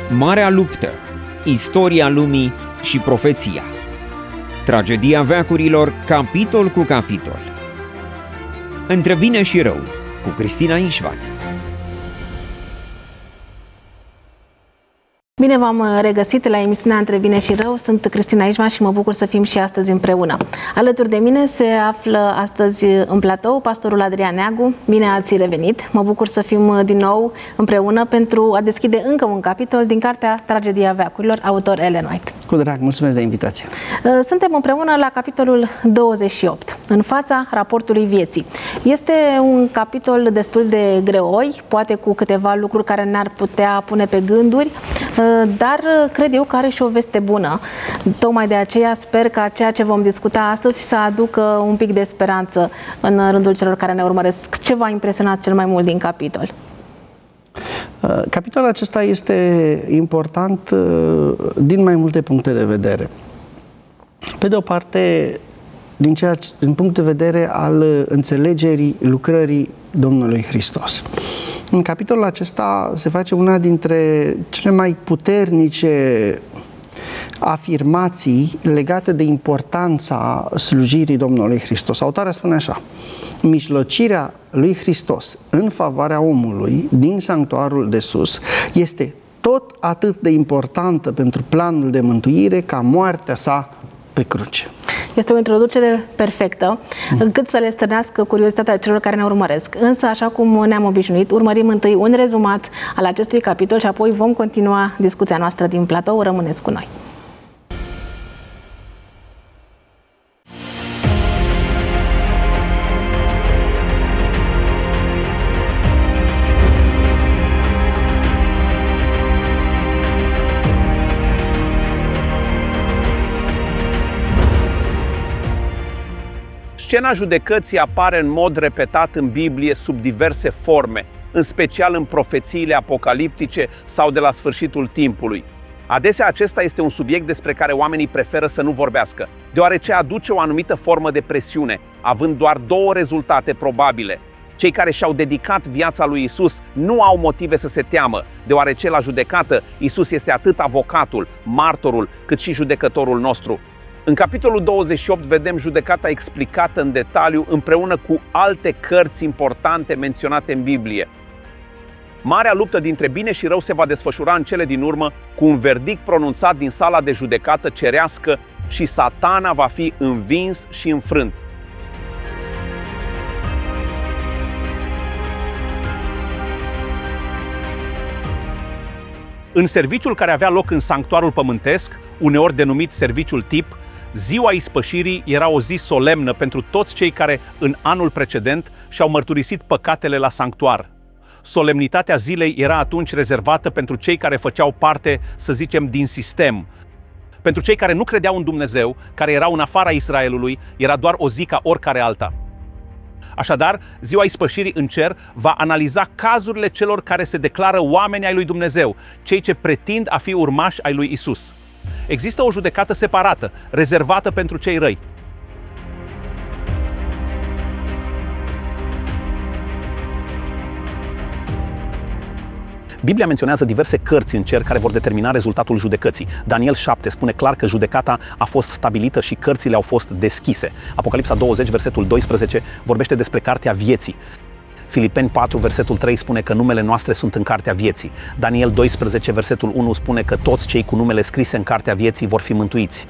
Marea luptă, istoria lumii și profeția. Tragedia veacurilor, capitol cu capitol. Între bine și rău, cu Cristina Ișvan. Bine v-am regăsit la emisiunea Între bine și rău. Sunt Cristina Ișvan și mă bucur să fim și astăzi împreună. Alături de mine se află astăzi în platou pastorul Adrian Neagu. Bine ați revenit! Mă bucur să fim din nou împreună pentru a deschide încă un capitol din cartea Tragedia veacurilor, autor Ellen White. Cu drag, mulțumesc de invitație! Suntem împreună la capitolul 28, în fața raportului vieții. Este un capitol destul de greoi, poate cu câteva lucruri care ne-ar putea pune pe gânduri, dar cred eu că are și o veste bună. Tocmai de aceea sper că ceea ce vom discuta astăzi să aducă un pic de speranță în rândul celor care ne urmăresc. Ce v-a impresionat cel mai mult din capitol? Capitolul acesta este important din mai multe puncte de vedere. Pe de o parte, din punct de vedere al înțelegerii lucrării Domnului Hristos. În capitolul acesta se face una dintre cele mai puternice afirmații legate de importanța slujirii Domnului Hristos. Autoarea spune așa: mijlocirea lui Hristos în favoarea omului din sanctuarul de sus este tot atât de importantă pentru planul de mântuire ca moartea sa pe cruce. Este o introducere perfectă, încât să le stârnească curiozitatea celor care ne urmăresc. Însă, așa cum ne-am obișnuit, urmărim întâi un rezumat al acestui capitol și apoi vom continua discuția noastră din platou. Rămâneți cu noi! Scena judecății apare în mod repetat în Biblie sub diverse forme, în special în profețiile apocaliptice sau de la sfârșitul timpului. Adesea acesta este un subiect despre care oamenii preferă să nu vorbească, deoarece aduce o anumită formă de presiune, având doar două rezultate probabile. Cei care și-au dedicat viața lui Isus nu au motive să se teamă, deoarece la judecată Isus este atât avocatul, martorul, cât și judecătorul nostru. În capitolul 28 vedem judecata explicată în detaliu împreună cu alte cărți importante menționate în Biblie. Marea luptă dintre bine și rău se va desfășura în cele din urmă cu un verdict pronunțat din sala de judecată cerească și Satana va fi învins și înfrânt. În serviciul care avea loc în sanctuarul pământesc, uneori denumit serviciul tip, ziua ispășirii era o zi solemnă pentru toți cei care în anul precedent și-au mărturisit păcatele la sanctuar. Solemnitatea zilei era atunci rezervată pentru cei care făceau parte, să zicem, din sistem. Pentru cei care nu credeau în Dumnezeu, care erau în afara Israelului, era doar o zi ca oricare alta. Așadar, ziua ispășirii în cer va analiza cazurile celor care se declară oameni ai lui Dumnezeu, cei ce pretind a fi urmași ai lui Isus. Există o judecată separată, rezervată pentru cei răi. Biblia menționează diverse cărți în cer care vor determina rezultatul judecății. Daniel 7 spune clar că judecata a fost stabilită și cărțile au fost deschise. Apocalipsa 20, versetul 12, vorbește despre cartea vieții. Filipeni 4, versetul 3 spune că numele noastre sunt în cartea vieții. Daniel 12, versetul 1 spune că toți cei cu numele scrise în cartea vieții vor fi mântuiți.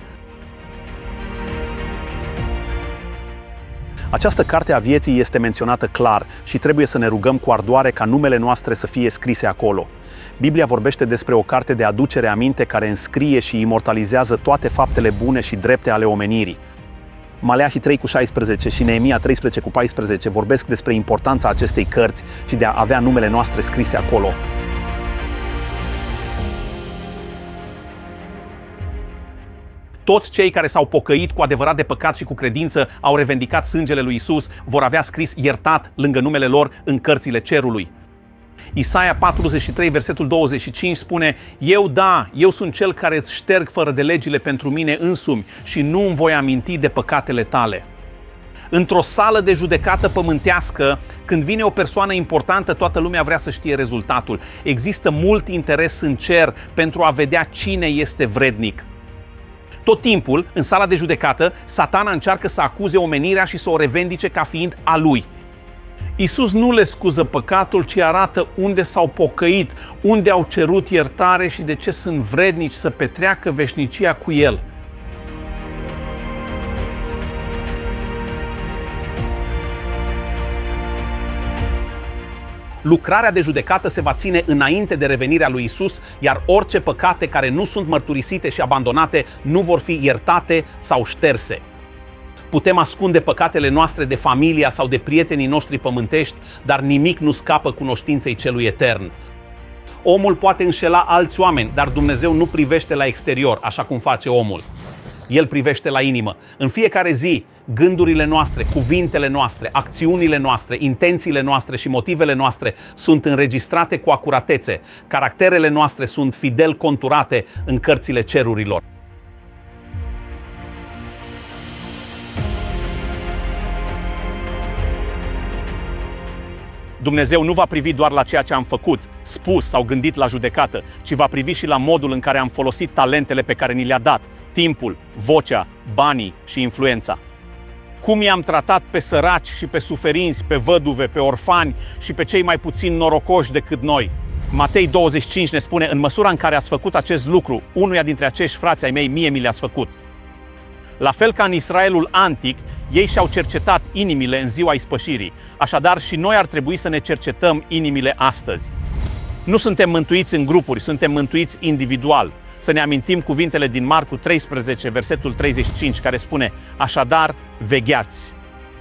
Această carte a vieții este menționată clar și trebuie să ne rugăm cu ardoare ca numele noastre să fie scrise acolo. Biblia vorbește despre o carte de aducere aminte care înscrie și imortalizează toate faptele bune și drepte ale omenirii. Maleahi 3 cu 16 și Neemia 13 cu 14 vorbesc despre importanța acestei cărți și de a avea numele noastre scrise acolo. Toți cei care s-au pocăit cu adevărat de păcat și cu credință, au revendicat sângele lui Isus, vor avea scris iertat lângă numele lor în cărțile cerului. Isaia 43, versetul 25 spune: eu sunt cel care îți șterg fără de legile pentru mine însumi și nu îmi voi aminti de păcatele tale. Într-o sală de judecată pământească, când vine o persoană importantă, toată lumea vrea să știe rezultatul. Există mult interes în cer pentru a vedea cine este vrednic. Tot timpul, în sala de judecată, Satana încearcă să acuze omenirea și să o revendice ca fiind a lui. Iisus nu le scuză păcatul, ci arată unde s-au pocăit, unde au cerut iertare și de ce sunt vrednici să petreacă veșnicia cu El. Lucrarea de judecată se va ține înainte de revenirea lui Isus, iar orice păcate care nu sunt mărturisite și abandonate nu vor fi iertate sau șterse. Putem ascunde păcatele noastre de familia sau de prietenii noștri pământești, dar nimic nu scapă cunoștinței celui etern. Omul poate înșela alți oameni, dar Dumnezeu nu privește la exterior, așa cum face omul. El privește la inimă. În fiecare zi, gândurile noastre, cuvintele noastre, acțiunile noastre, intențiile noastre și motivele noastre sunt înregistrate cu acuratețe. Caracterele noastre sunt fidel conturate în cărțile cerurilor. Dumnezeu nu va privi doar la ceea ce am făcut, spus sau gândit la judecată, ci va privi și la modul în care am folosit talentele pe care ni le-a dat, timpul, vocea, banii și influența. Cum i-am tratat pe săraci și pe suferinți, pe văduve, pe orfani și pe cei mai puțin norocoși decât noi. Matei 25 ne spune, în măsura în care ați făcut acest lucru, unuia dintre acești frați ai mei, mie mi le-ați făcut. La fel ca în Israelul antic, ei și-au cercetat inimile în ziua ispășirii. Așadar, și noi ar trebui să ne cercetăm inimile astăzi. Nu suntem mântuiți în grupuri, suntem mântuiți individual. Să ne amintim cuvintele din Marcu 13, versetul 35, care spune, așadar, vegheați.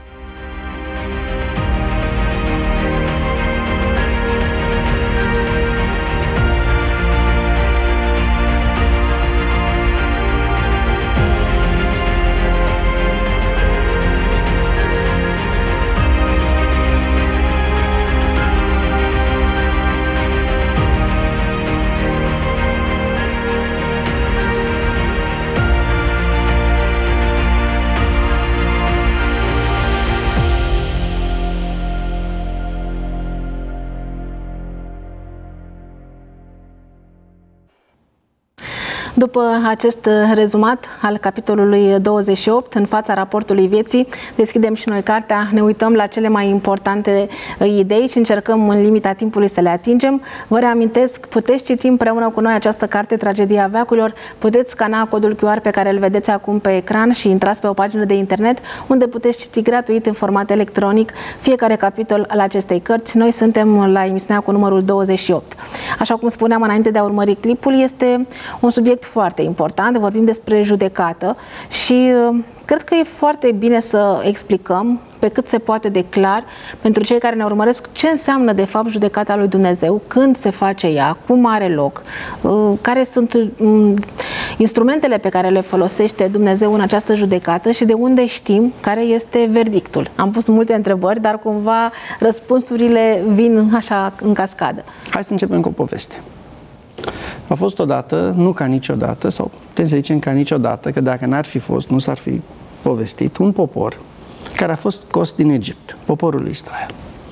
După acest rezumat al capitolului 28, în fața raportului vieții, deschidem și noi cartea, ne uităm la cele mai importante idei și încercăm în limita timpului să le atingem. Vă reamintesc, puteți citi împreună cu noi această carte, Tragedia veacurilor, puteți scana codul QR pe care îl vedeți acum pe ecran și intrați pe o pagină de internet unde puteți citi gratuit în format electronic fiecare capitol al acestei cărți. Noi suntem la emisiunea cu numărul 28. Așa cum spuneam înainte de a urmări clipul, este un subiect foarte important, vorbim despre judecată și cred că e foarte bine să explicăm pe cât se poate de clar pentru cei care ne urmăresc ce înseamnă de fapt judecata lui Dumnezeu, când se face ea, cum are loc, care sunt instrumentele pe care le folosește Dumnezeu în această judecată și de unde știm care este verdictul. Am pus multe întrebări, dar cumva răspunsurile vin așa în cascadă. Hai să începem cu o poveste. A fost odată, nu ca niciodată, sau putem să zicem ca niciodată, că dacă n-ar fi fost, nu s-ar fi povestit, un popor care a fost scos din Egipt, poporul Israel.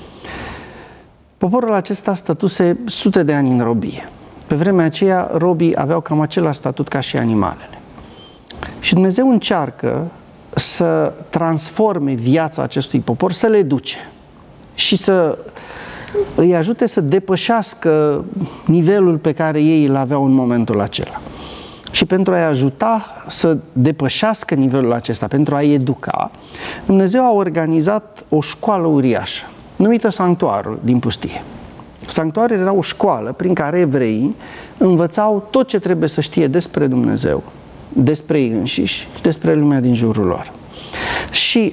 Poporul acesta stătuse sute de ani în robie. Pe vremea aceea, robii aveau cam același statut ca și animalele. Și Dumnezeu încearcă să transforme viața acestui popor, să le educe și să îi ajute să depășească nivelul pe care ei îl aveau în momentul acela. Și pentru a-i ajuta să depășească nivelul acesta, pentru a-i educa, Dumnezeu a organizat o școală uriașă, numită Sanctuarul din pustie. Sanctuarul era o școală prin care evreii învățau tot ce trebuie să știe despre Dumnezeu, despre ei înșiși și despre lumea din jurul lor. Și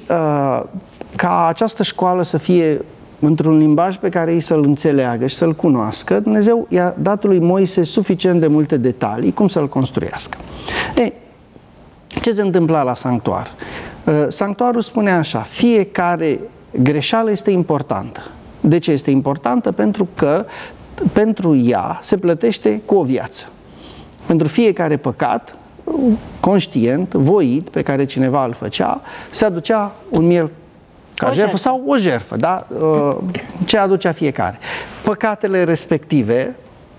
ca această școală să fie într-un limbaj pe care ei să-l înțeleagă și să-l cunoască, Dumnezeu i-a dat lui Moise suficient de multe detalii cum să-l construiască. Ce se întâmpla la sanctuar? Sanctuarul spune așa, fiecare greșeală este importantă. De ce este importantă? Pentru că pentru ea se plătește cu o viață. Pentru fiecare păcat, conștient, voit, pe care cineva îl făcea, se aducea un miel ca jertfă sau o jertfă, da? Ce aducea fiecare. Păcatele respective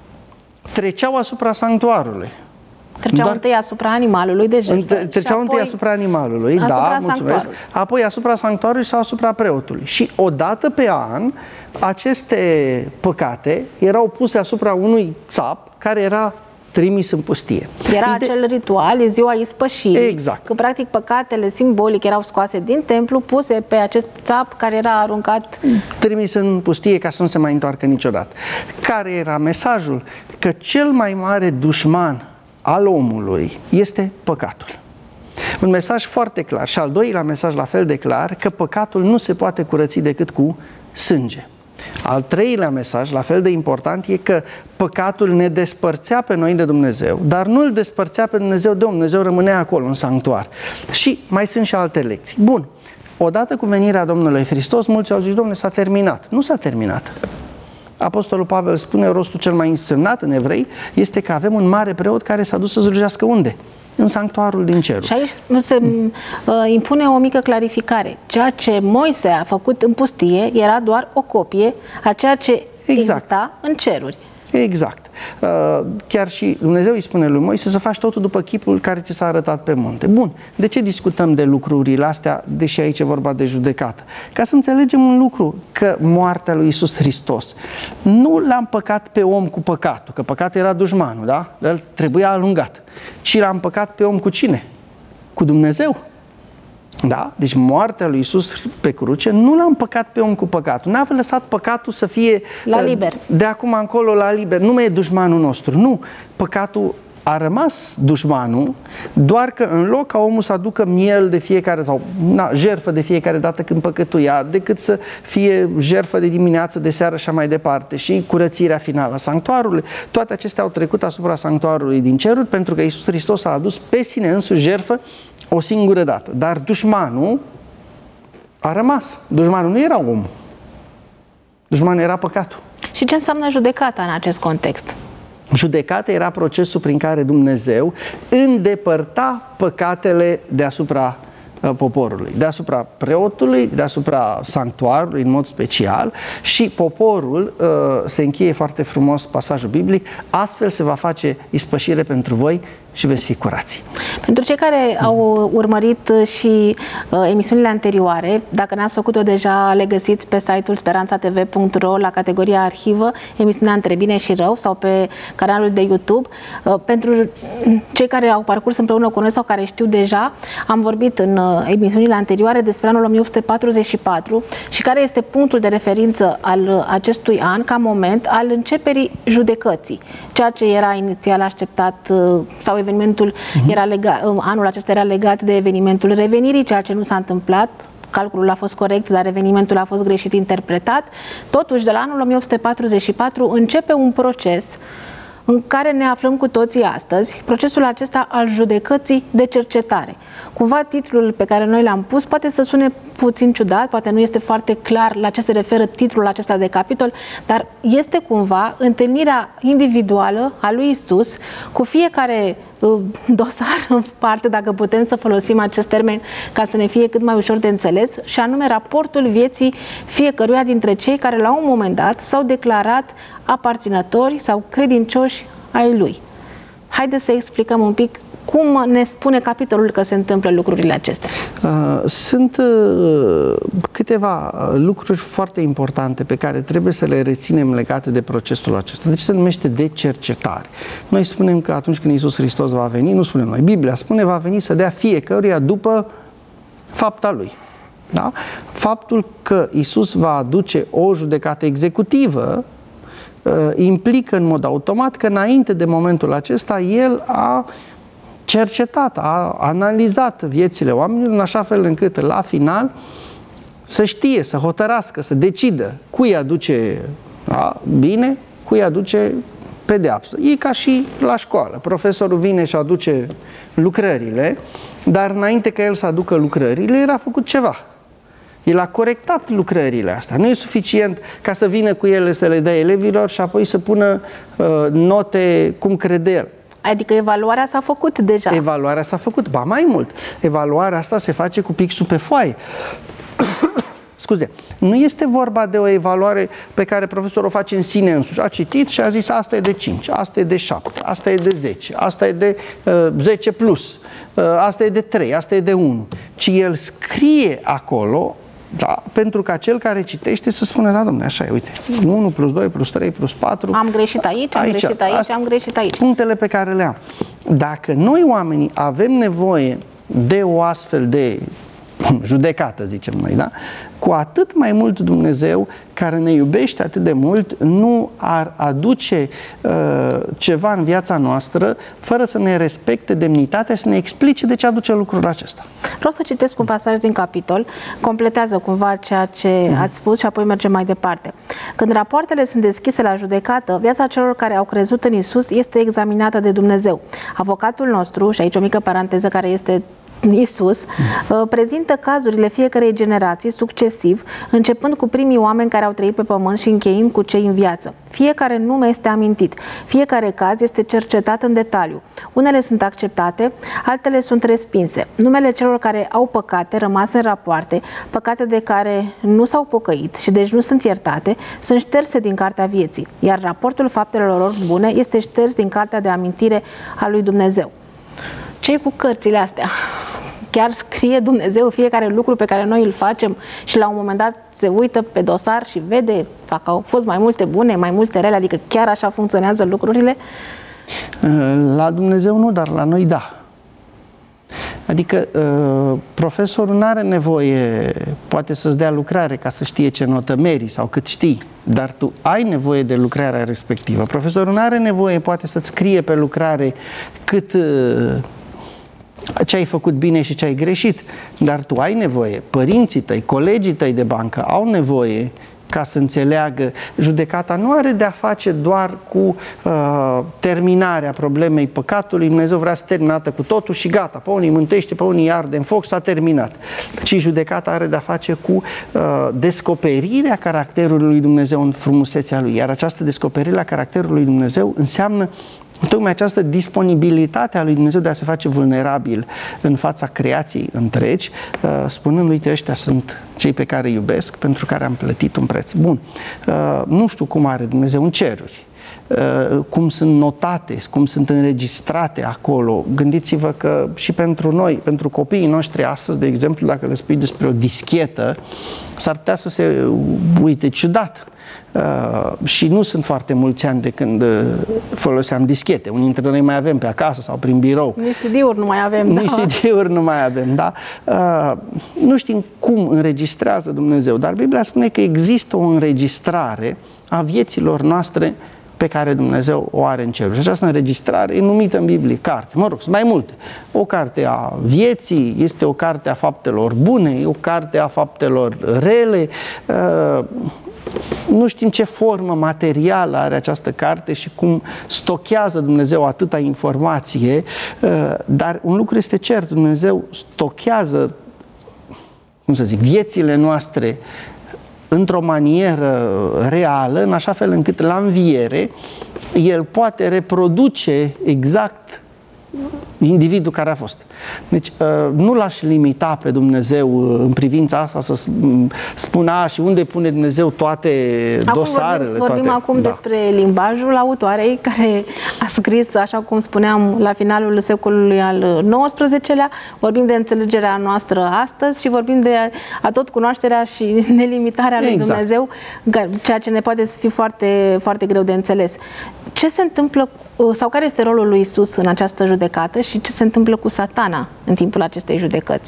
treceau asupra sanctuarului. Treceau întâi asupra animalului de jertfă. Treceau întâi asupra animalului, da, mulțumesc. Apoi asupra sanctuarului sau asupra preotului. Și odată pe an, aceste păcate erau puse asupra unui țap care era trimis în pustie. Era acel ritual, e ziua ispășirii. Exact. Că practic păcatele simbolic erau scoase din templu, puse pe acest țap care era aruncat. Trimis în pustie ca să nu se mai întoarcă niciodată. Care era mesajul? Că cel mai mare dușman al omului este păcatul. Un mesaj foarte clar. Și al doilea mesaj la fel de clar, că păcatul nu se poate curăți decât cu sânge. Al treilea mesaj, la fel de important, e că păcatul ne despărțea pe noi de Dumnezeu, dar nu îl despărțea pe Dumnezeu de om. Dumnezeu rămânea acolo, în sanctuar. Și mai sunt și alte lecții. Bun, odată cu venirea Domnului Hristos, mulți au zis, Dom'le, s-a terminat. Nu s-a terminat. Apostolul Pavel spune, rostul cel mai însemnat în evrei este că avem un mare preot care s-a dus să slujească unde? În sanctuarul din cer. Și aici se impune o mică clarificare. Ceea ce Moise a făcut în pustie era doar o copie a ceea ce exista în ceruri. Exact. Chiar și Dumnezeu îi spune lui Moise să faci totul după chipul care ți s-a arătat pe munte. Bun, de ce discutăm de lucrurile astea, deși aici e vorba de judecată? Ca să înțelegem un lucru, că moartea lui Iisus Hristos nu l-a împăcat pe om cu păcatul, că păcatul era dușmanul, da? El trebuia alungat. Ci l-a împăcat pe om cu cine? Cu Dumnezeu. Da? Deci moartea lui Iisus pe cruce nu l-a împăcat pe om cu păcatul. N-a lăsat păcatul să fie la liber. De acum încolo la liber. Nu mai e dușmanul nostru. Nu. Păcatul a rămas dușmanul, doar că în loc ca omul să aducă miel de fiecare sau jertfă de fiecare dată când păcătuia, decât să fie jertfă de dimineață, de seară și mai departe și curățirea finală a sanctuarului, toate acestea au trecut asupra sanctuarului din ceruri, pentru că Iisus Hristos a adus pe sine însuși jertfă o singură dată. Dar dușmanul a rămas. Dușmanul nu era omul. Dușmanul era păcatul. Și ce înseamnă judecata în acest context? Judecata era procesul prin care Dumnezeu îndepărta păcatele deasupra poporului, deasupra preotului, deasupra sanctuarului în mod special, și poporul, se încheie foarte frumos pasajul biblic, astfel se va face ispășire pentru voi și veți fi curați. Pentru cei care au urmărit și emisiunile anterioare, dacă n-ați făcut-o deja, le găsiți pe site-ul speranțatv.ro la categoria arhivă, emisiunea Între Bine și Rău, sau pe canalul de YouTube. Pentru cei care au parcurs împreună cu noi sau care știu deja, am vorbit în emisiunile anterioare despre anul 1844 și care este punctul de referință al acestui an ca moment al începerii judecății. Ceea ce era inițial așteptat sau evenimentul era legat, anul acesta era legat de evenimentul revenirii, ceea ce nu s-a întâmplat. Calculul a fost corect, dar evenimentul a fost greșit interpretat. Totuși, de la anul 1844 începe un proces în care ne aflăm cu toții astăzi, procesul acesta al judecății de cercetare. Cumva titlul pe care noi l-am pus poate să sune puțin ciudat, poate nu este foarte clar la ce se referă titlul acesta de capitol, dar este cumva întâlnirea individuală a lui Isus cu fiecare dosar în parte, dacă putem să folosim acest termen ca să ne fie cât mai ușor de înțeles, și anume raportul vieții fiecăruia dintre cei care la un moment dat s-au declarat aparținători sau credincioși ai lui. Haideți să explicăm un pic cum ne spune capitolul că se întâmplă lucrurile acestea. Sunt câteva lucruri foarte importante pe care trebuie să le reținem legate de procesul acesta. Deci se numește de cercetare. Noi spunem că atunci când Iisus Hristos va veni, nu spunem noi, Biblia spune, va veni să dea fiecăruia după fapta lui. Da? Faptul că Iisus va aduce o judecată executivă implică în mod automat că înainte de momentul acesta El a cercetat, a analizat viețile oamenilor în așa fel încât la final să știe, să hotărască, să decidă cui aduce bine, cui aduce pedeapsă. E ca și la școală. Profesorul vine și aduce lucrările, dar înainte ca el să aducă lucrările, era făcut ceva. El a corectat lucrările astea. Nu e suficient ca să vină cu ele să le dea elevilor și apoi să pună note cum crede el. Adică evaluarea s-a făcut deja. Evaluarea s-a făcut, ba mai mult. Evaluarea asta se face cu pixul pe foaie. scuze, nu este vorba de o evaluare pe care profesorul o face în sine însuși. A citit și a zis asta e de 5, asta e de 7, asta e de 10, asta e de 10 plus, asta e de 3, asta e de 1. Ci el scrie acolo, da, pentru ca cel care citește să spună, da, dom'le, așa e, uite, 1 plus 2 plus 3 plus 4. Am greșit aici, am greșit aici, am greșit aici. Punctele pe care le am. Dacă noi oamenii avem nevoie de o astfel de judecată, zicem noi, da? Cu atât mai mult Dumnezeu, care ne iubește atât de mult, nu ar aduce ceva în viața noastră fără să ne respecte demnitatea și să ne explice de ce aduce lucrul acesta. Vreau să citesc un pasaj din capitol, completează cumva ceea ce ați spus și apoi mergem mai departe. Când rapoartele sunt deschise la judecată, viața celor care au crezut în Iisus este examinată de Dumnezeu. Avocatul nostru, și aici o mică paranteză care este Iisus, prezintă cazurile fiecărei generații succesiv, începând cu primii oameni care au trăit pe pământ și încheind cu cei în viață. Fiecare nume este amintit, fiecare caz este cercetat în detaliu. Unele sunt acceptate, altele sunt respinse. Numele celor care au păcate rămase în rapoarte, păcate de care nu s-au pocăit și deci nu sunt iertate, sunt șterse din cartea vieții, iar raportul faptelor lor bune este șters din cartea de amintire a lui Dumnezeu. Ce cu cărțile astea? Chiar scrie Dumnezeu fiecare lucru pe care noi îl facem și la un moment dat se uită pe dosar și vede dacă au fost mai multe bune, mai multe rele, adică chiar așa funcționează lucrurile? La Dumnezeu nu, dar la noi da. Adică profesorul nu are nevoie, poate să-ți dea lucrare ca să știe ce notă meri sau cât știi, dar tu ai nevoie de lucrarea respectivă. Profesorul nu are nevoie, poate să-ți scrie pe lucrare cât ce ai făcut bine și ce ai greșit, dar tu ai nevoie, părinții tăi, colegii tăi de bancă au nevoie ca să înțeleagă. Judecata nu are de-a face doar cu terminarea problemei păcatului. Dumnezeu vrea să terminată cu totul și gata. Pe unii mântește, pe unii arde în foc, s-a terminat. Ci judecata are de-a face cu descoperirea caracterului lui Dumnezeu în frumusețea lui. Iar această descoperire a caracterului lui Dumnezeu înseamnă tocmai această disponibilitate a lui Dumnezeu de a se face vulnerabil în fața creației întregi, spunând, uite, ăștia sunt cei pe care îi iubesc, pentru care am plătit un preț. Bun, nu știu cum are Dumnezeu în ceruri, cum sunt notate, cum sunt înregistrate acolo. Gândiți-vă că și pentru noi, pentru copiii noștri astăzi, de exemplu, dacă le spui despre o dischetă, s-ar putea să se uite ciudat. Și nu sunt foarte mulți ani de când foloseam dischete. Unii dintre noi mai avem pe acasă sau prin birou. Nici CD-uri nu mai avem. Nici CD-uri nu mai avem, da? Nu știm cum înregistrează Dumnezeu, dar Biblia spune că există o înregistrare a vieților noastre pe care Dumnezeu o are în cerul. Și această înregistrare e numită în Biblie carte. Mă rog, sunt mai multe. O carte a vieții, este o carte a faptelor bune, e o carte a faptelor rele. Nu știm ce formă materială are această carte și cum stochează Dumnezeu atâta informație, dar un lucru este cert, Dumnezeu stochează, cum să zic, viețile noastre într-o manieră reală, în așa fel încât la înviere El poate reproduce exact individul care a fost. Deci nu l-aș limita pe Dumnezeu în privința asta să spună și unde pune Dumnezeu toate dosarele. Vorbim acum despre limbajul autoarei care a scris, așa cum spuneam, la finalul secolului al XIX-lea, vorbim de înțelegerea noastră astăzi și vorbim de atotcunoașterea și nelimitarea lui Dumnezeu, ceea ce ne poate fi foarte, foarte greu de înțeles. Ce se întâmplă sau care este rolul lui Iisus în această judecată și ce se întâmplă cu Satana în timpul acestei judecăți?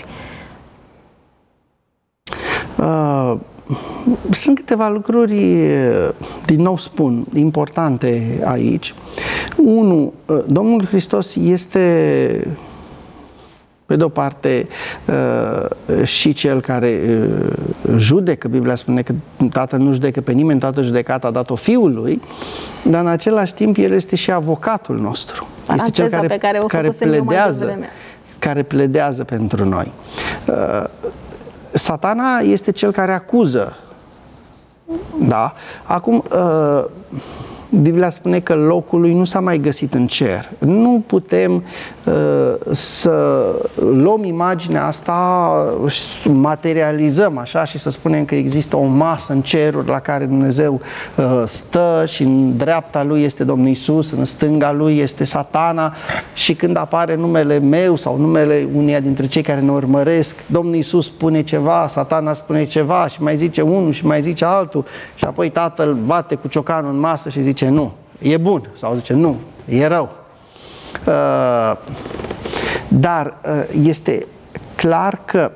Sunt câteva lucruri, din nou spun, importante aici. Unu, Domnul Hristos este, pe de o parte, și cel care judecă. Biblia spune că Tatăl nu judecă pe nimeni, toată judecata a dat-o Fiului, dar în același timp El este și avocatul nostru. Este cel care pledează pentru noi. Satana este cel care acuză. Da? Acum, Biblia spune că locul lui nu s-a mai găsit în cer. Nu putem să luăm imaginea asta, materializăm așa și să spunem că există o masă în ceruri la care Dumnezeu stă și în dreapta lui este Domnul Iisus, în stânga lui este Satana și când apare numele meu sau numele uneia dintre cei care ne urmăresc, Domnul Iisus spune ceva, Satana spune ceva și mai zice unul și mai zice altul și apoi Tatăl bate cu ciocanul în masă și zice nu, e bun, sau zice nu, e rău. Dar este clar că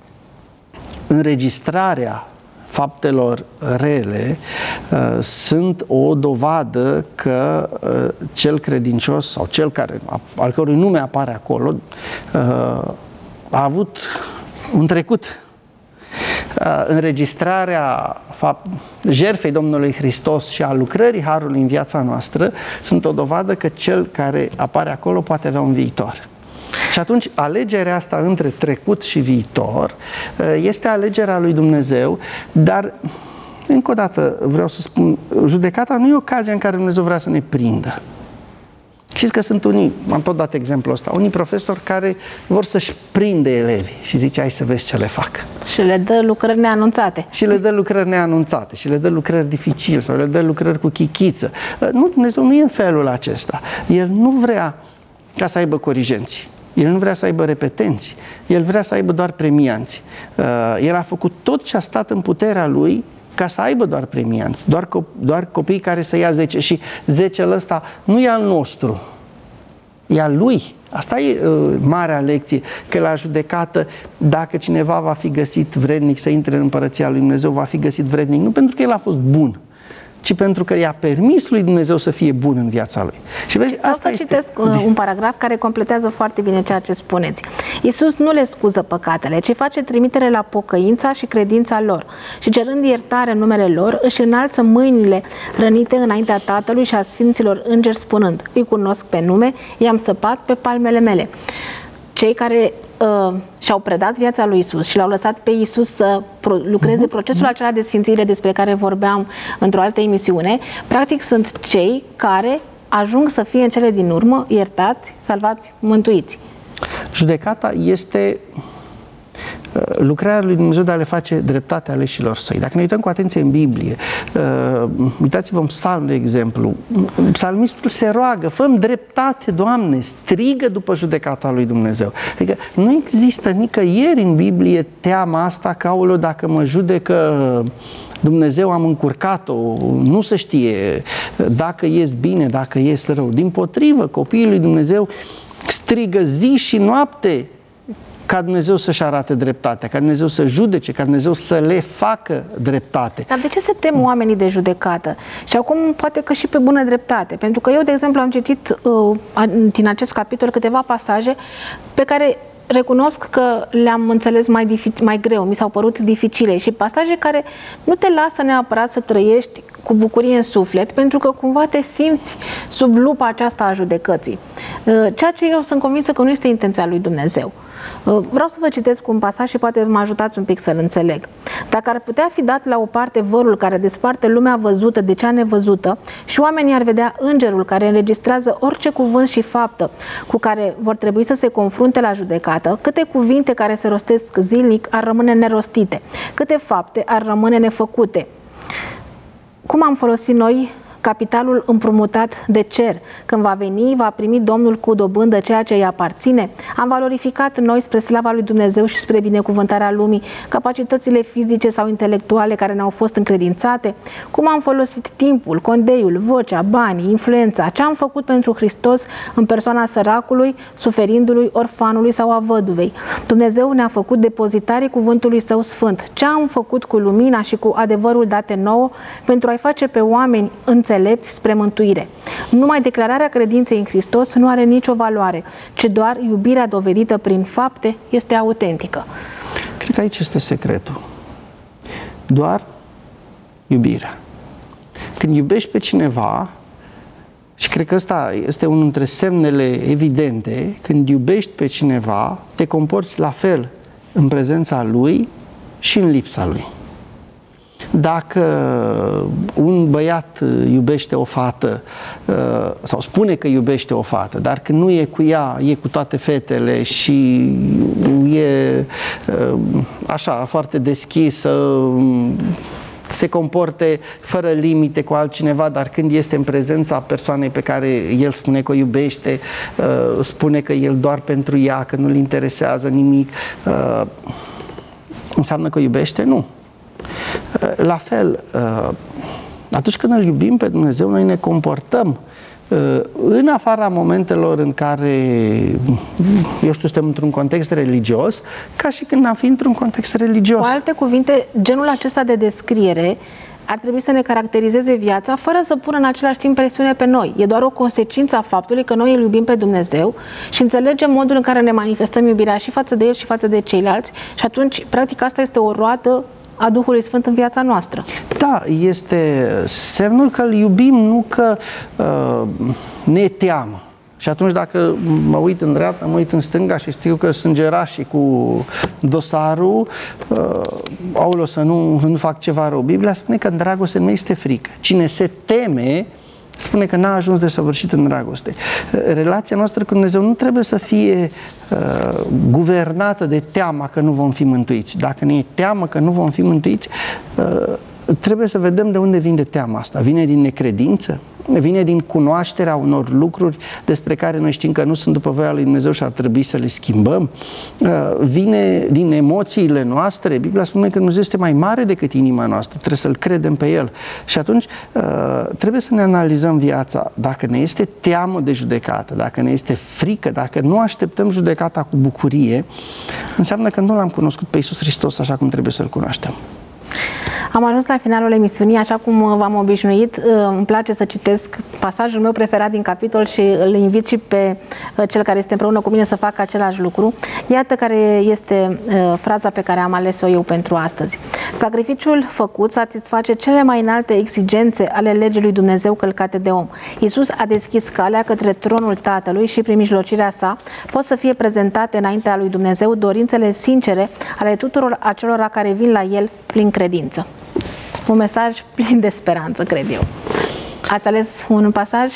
înregistrarea faptelor rele sunt o dovadă că cel credincios sau cel al cărui nume apare acolo a avut un trecut. Înregistrarea jertfei Domnului Hristos și a lucrării Harului în viața noastră sunt o dovadă că cel care apare acolo poate avea un viitor. Și atunci alegerea asta între trecut și viitor este alegerea lui Dumnezeu, dar încă o dată vreau să spun, judecata nu e ocazia în care Dumnezeu vrea să ne prindă. Știți că sunt unii, am tot dat exemplul ăsta, unii profesori care vor să-și prinde elevii și zice hai să vezi ce le fac. Și le dă lucrări neanunțate. Și le dă lucrări neanunțate și le dă lucrări dificile sau le dă lucrări cu chichiță. Nu, Dumnezeu nu e în felul acesta. El nu vrea ca să aibă corigenți. El nu vrea să aibă repetenți. El vrea să aibă doar premianți. El a făcut tot ce a stat în puterea lui ca să aibă doar premianți, doar copii care să ia 10 și 10-ul ăsta nu e al nostru, e al lui. Asta e marea lecție, că la judecată, dacă cineva va fi găsit vrednic să intre în Împărăția lui Dumnezeu, va fi găsit vrednic nu pentru că el a fost bun, ci pentru că i-a permis lui Dumnezeu să fie bun în viața lui. Și vezi, asta este... citesc un paragraf care completează foarte bine ceea ce spuneți. Iisus nu le scuză păcatele, ci face trimitere la pocăința și credința lor. Și cerând iertare în numele lor, își înalță mâinile rănite înaintea Tatălui și a Sfinților Îngeri, spunând: îi cunosc pe nume, i-am săpat pe palmele mele. Cei care și-au predat viața lui Iisus și l-au lăsat pe Iisus să lucreze procesul acela de sfințire despre care vorbeam într-o altă emisiune, practic sunt cei care ajung să fie în cele din urmă iertați, salvați, mântuiți. Judecata este lucrarea lui Dumnezeu de a le face dreptate aleșilor săi. Dacă ne uităm cu atenție în Biblie, uitați-vă în Psalm, de exemplu, psalmistul se roagă: fă-mi dreptate, Doamne, strigă după judecata lui Dumnezeu. Adică nu există nicăieri în Biblie teama asta că, aoleu, dacă mă judecă Dumnezeu, am încurcat-o, nu se știe dacă ies bine, dacă ies rău. Dimpotrivă, copiii lui Dumnezeu strigă zi și noapte ca Dumnezeu să-și arate dreptatea, ca Dumnezeu să judece, ca Dumnezeu să le facă dreptate. Dar de ce se tem oamenii de judecată? Și acum poate că și pe bună dreptate. Pentru că eu, de exemplu, am citit din acest capitol câteva pasaje pe care recunosc că le-am înțeles mai greu, mi s-au părut dificile și pasaje care nu te lasă neapărat să trăiești cu bucurie în suflet, pentru că cumva te simți sub lupa aceasta a judecății. Ceea ce eu sunt convinsă că nu este intenția lui Dumnezeu. Vreau să vă citesc un pasaj și poate mă ajutați un pic să-l înțeleg. Dacă ar putea fi dat la o parte vărul care desparte lumea văzută de cea nevăzută și oamenii ar vedea îngerul care înregistrează orice cuvânt și faptă cu care vor trebui să se confrunte la judecată, câte cuvinte care se rostesc zilnic ar rămâne nerostite, câte fapte ar rămâne nefăcute. Cum am folosit noi capitalul împrumutat de cer? Când va veni, va primi Domnul cu dobândă ceea ce îi aparține? Am valorificat noi spre slava lui Dumnezeu și spre binecuvântarea lumii capacitățile fizice sau intelectuale care ne-au fost încredințate? Cum am folosit timpul, condeiul, vocea, banii, influența? Ce am făcut pentru Hristos în persoana săracului, suferindului, orfanului sau a văduvei? Dumnezeu ne-a făcut depozitarii cuvântului Său sfânt. Ce am făcut cu lumina și cu adevărul date nouă pentru a-i face pe oameni înțelepți spre mântuire? Numai declararea credinței în Hristos nu are nicio valoare, ci doar iubirea dovedită prin fapte este autentică. Cred că aici este secretul. Doar iubirea. Când iubești pe cineva, și cred că ăsta este unul dintre semnele evidente, când iubești pe cineva, te comporți la fel în prezența lui și în lipsa lui. Dacă un băiat iubește o fată sau spune că iubește o fată, dar când nu e cu ea, e cu toate fetele și e așa, foarte deschisă, se comporte fără limite cu altcineva, dar când este în prezența persoanei pe care el spune că o iubește, spune că el doar pentru ea, că nu-l interesează nimic, înseamnă că o iubește? Nu. La fel, atunci când îl iubim pe Dumnezeu, noi ne comportăm în afara momentelor în care, eu știu, suntem într-un context religios, ca și când am fi într-un context religios. Cu alte cuvinte, genul acesta de descriere ar trebui să ne caracterizeze viața fără să pună în același timp presiune pe noi. E doar o consecință a faptului că noi îl iubim pe Dumnezeu și înțelegem modul în care ne manifestăm iubirea și față de El și față de ceilalți și atunci, practic, asta este o roadă a Duhului Sfânt în viața noastră. Da, este semnul că îl iubim, nu că ne e teamă. Și atunci dacă mă uit în dreapta, mă uit în stânga și știu că sângerașii cu dosarul, aoleu, să nu fac ceva rău. Biblia spune că în dragoste nu este frică. Cine se teme, spune că n-a ajuns de săvârșit în dragoste. Relația noastră cu Dumnezeu nu trebuie să fie guvernată de teama că nu vom fi mântuiți. Dacă ne e teamă că nu vom fi mântuiți, trebuie să vedem de unde vine teama asta. Vine din necredință? Vine din cunoașterea unor lucruri despre care noi știm că nu sunt după voia lui Dumnezeu și ar trebui să le schimbăm? Vine din emoțiile noastre? Biblia spune că Dumnezeu este mai mare decât inima noastră, trebuie să-L credem pe El. Și atunci trebuie să ne analizăm viața. Dacă ne este teamă de judecată, dacă ne este frică, dacă nu așteptăm judecata cu bucurie, înseamnă că nu L-am cunoscut pe Iisus Hristos așa cum trebuie să-L cunoaștem. Am ajuns la finalul emisiunii, așa cum v-am obișnuit. Îmi place să citesc pasajul meu preferat din capitol și îl invit și pe cel care este împreună cu mine să facă același lucru. Iată care este fraza pe care am ales-o eu pentru astăzi. Sacrificiul făcut satisface cele mai înalte exigențe ale legii lui Dumnezeu călcate de om. Iisus a deschis calea către tronul Tatălui și prin mijlocirea sa pot să fie prezentate înaintea lui Dumnezeu dorințele sincere ale tuturor acelora care vin la El prin credință. Un mesaj plin de speranță, cred eu. Ați ales un pasaj?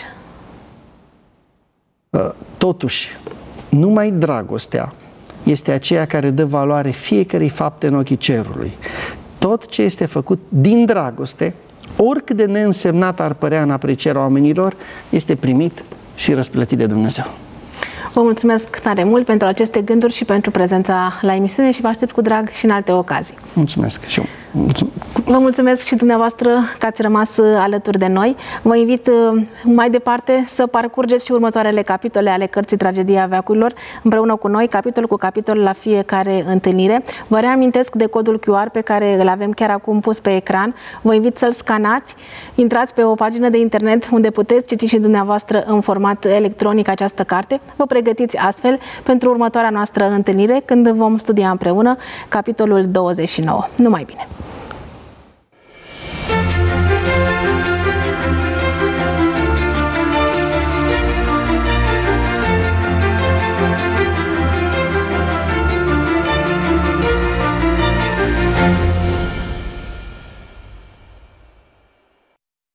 Totuși, numai dragostea este aceea care dă valoare fiecărei fapte în ochii cerului. Tot ce este făcut din dragoste, oricât de neînsemnat ar părea în aprecierea oamenilor, este primit și răsplătit de Dumnezeu. Vă mulțumesc tare mult pentru aceste gânduri și pentru prezența la emisiune și vă aștept cu drag și în alte ocazii. Mulțumesc și eu. Vă mulțumesc și dumneavoastră că ați rămas alături de noi. Vă invit mai departe să parcurgeți și următoarele capitole ale cărții Tragedia veacurilor împreună cu noi, capitol cu capitol la fiecare întâlnire. Vă reamintesc de codul QR pe care îl avem chiar acum pus pe ecran. Vă invit să-l scanați, intrați pe o pagină de internet unde puteți citi și dumneavoastră în format electronic această carte. Vă pregătiți astfel pentru următoarea noastră întâlnire când vom studia împreună capitolul 29. Numai bine!